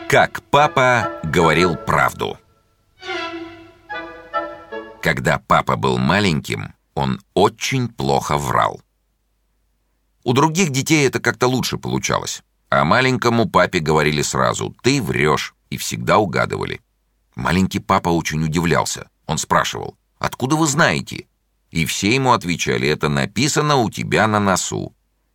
Как папа говорил правду. Когда папа был маленьким, он очень плохо врал. У других детей это как-то лучше получалось, а маленькому папе говорили сразу: «Ты врешь», и всегда угадывали. Маленький папа очень удивлялся. Он спрашивал: «Откуда вы знаете?» И все ему отвечали: «Это написано у тебя на носу».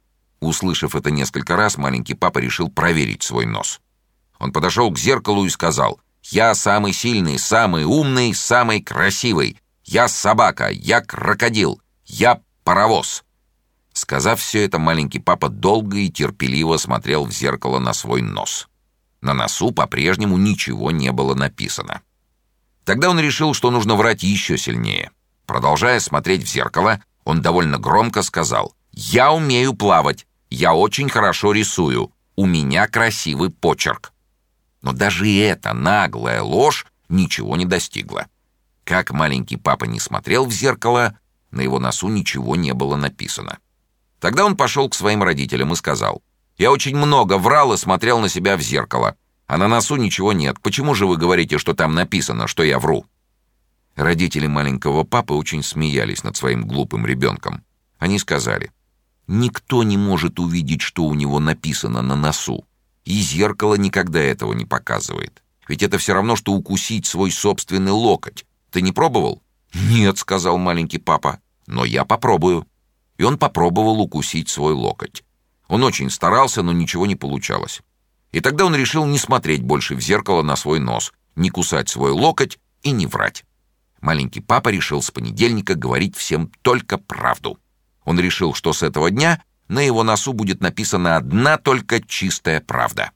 Услышав это несколько раз, маленький папа решил проверить свой нос. Он подошел к зеркалу и сказал: «Я самый сильный, самый умный, самый красивый. Я собака, я крокодил, я паровоз». Сказав все это, маленький папа долго и терпеливо смотрел в зеркало на свой нос. На носу по-прежнему ничего не было написано. Тогда он решил, что нужно врать еще сильнее. Продолжая смотреть в зеркало, он довольно громко сказал: «Я умею плавать, я очень хорошо рисую, у меня красивый почерк». Но даже и эта наглая ложь ничего не достигла. Как маленький папа не смотрел в зеркало, на его носу ничего не было написано. Тогда он пошел к своим родителям и сказал: «Я очень много врал и смотрел на себя в зеркало, а на носу ничего нет. Почему же вы говорите, что там написано, что я вру?» Родители маленького папы очень смеялись над своим глупым ребенком. Они сказали: «Никто не может увидеть, что у него написано на носу. И зеркало никогда этого не показывает. Ведь это все равно, что укусить свой собственный локоть. Ты не пробовал?» «Нет», — сказал маленький папа, — «но я попробую». И он попробовал укусить свой локоть. Он очень старался, но ничего не получалось. И тогда он решил не смотреть больше в зеркало на свой нос, не кусать свой локоть и не врать. Маленький папа решил с понедельника говорить всем только правду. Он решил, что с этого дня на его носу будет написана одна только чистая правда.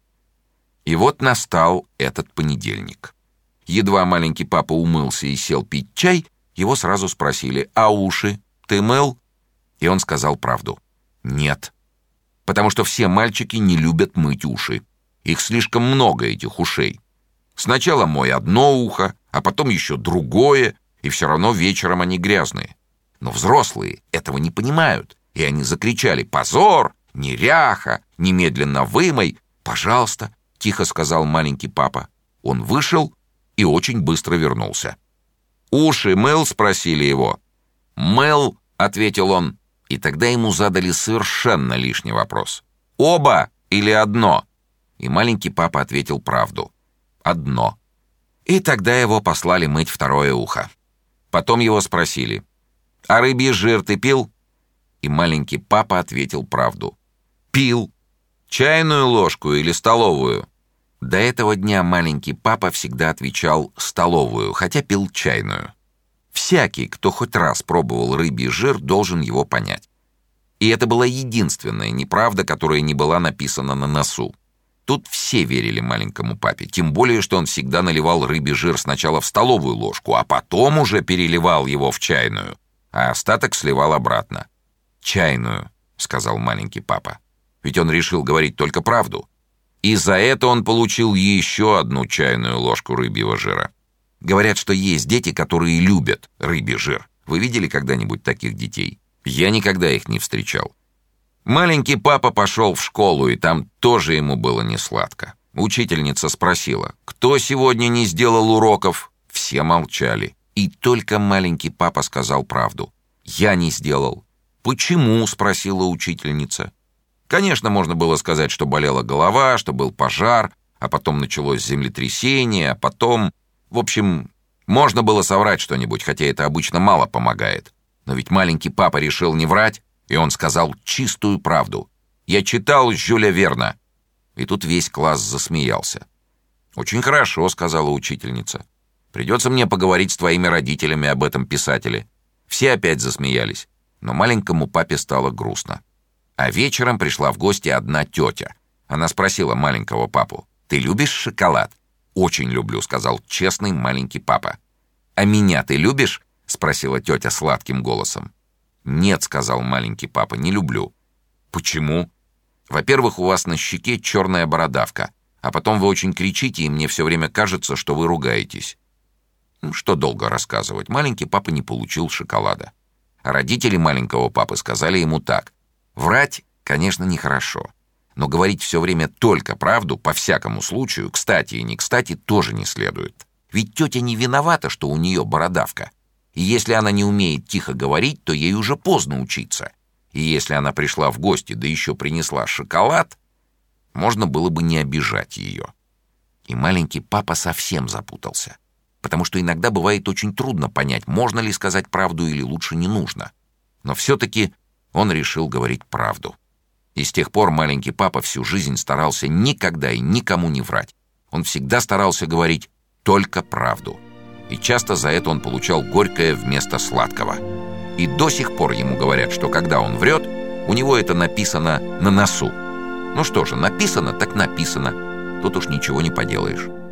И вот настал этот понедельник. Едва маленький папа умылся и сел пить чай, его сразу спросили: «А уши ты мыл?» И он сказал правду: «Нет». Потому что все мальчики не любят мыть уши. Их слишком много, этих ушей. Сначала мой одно ухо, а потом еще другое, и все равно вечером они грязные. Но взрослые этого не понимают, и они закричали: «Позор! Неряха! Немедленно вымой!» «Пожалуйста», — тихо сказал маленький папа. Он вышел и очень быстро вернулся. «Уши мыл?» — спросили его. «Мыл», — ответил он. И тогда ему задали совершенно лишний вопрос: «Оба или одно?» И маленький папа ответил правду: «Одно». И тогда его послали мыть второе ухо. Потом его спросили: «А рыбий жир ты пил?» И маленький папа ответил правду: «Пил». «Чайную ложку или столовую?» До этого дня маленький папа всегда отвечал «столовую», хотя пил чайную. Всякий, кто хоть раз пробовал рыбий жир, должен его понять. И это была единственная неправда, которая не была написана на носу. Тут все верили маленькому папе, тем более, что он всегда наливал рыбий жир сначала в столовую ложку, а потом уже переливал его в чайную, а остаток сливал обратно. «Чайную», — сказал маленький папа, ведь он решил говорить только правду. И за это он получил еще одну чайную ложку рыбьего жира. Говорят, что есть дети, которые любят рыбий жир. Вы видели когда-нибудь таких детей? Я никогда их не встречал. Маленький папа пошел в школу, и там тоже ему было несладко. Учительница спросила: «Кто сегодня не сделал уроков?» Все молчали. И только маленький папа сказал правду: «Я не сделал». «Почему?» — спросила учительница. Конечно, можно было сказать, что болела голова, что был пожар, а потом началось землетрясение, а потом... В общем, можно было соврать что-нибудь, хотя это обычно мало помогает. Но ведь маленький папа решил не врать, и он сказал чистую правду: «Я читал Жюля Верна». И тут весь класс засмеялся. «Очень хорошо», — сказала учительница. «Придется мне поговорить с твоими родителями об этом писателе». Все опять засмеялись, но маленькому папе стало грустно. А вечером пришла в гости одна тетя. Она спросила маленького папу: «Ты любишь шоколад?» «Очень люблю», — сказал честный маленький папа. «А меня ты любишь?» — спросила тетя сладким голосом. «Нет», — сказал маленький папа, — «не люблю». «Почему?» «Во-первых, у вас на щеке черная бородавка, а потом вы очень кричите, и мне все время кажется, что вы ругаетесь». Что долго рассказывать, маленький папа не получил шоколада. А родители маленького папы сказали ему так: «Врать, конечно, нехорошо, Но говорить все время только правду, по всякому случаю, кстати и не кстати, тоже не следует. Ведь тетя не виновата, что у нее бородавка. И если она не умеет тихо говорить, то ей уже поздно учиться. И если она пришла в гости, да еще принесла шоколад, можно было бы не обижать ее. И маленький папа совсем запутался. Потому что иногда бывает очень трудно понять, можно ли сказать правду или лучше не нужно. Но все-таки он решил говорить правду. И с тех пор маленький папа всю жизнь старался никогда и никому не врать. Он всегда старался говорить только правду. И часто за это он получал горькое вместо сладкого. И до сих пор ему говорят, что когда он врет, у него это написано на носу. Ну что же, написано так написано. Тут уж ничего не поделаешь.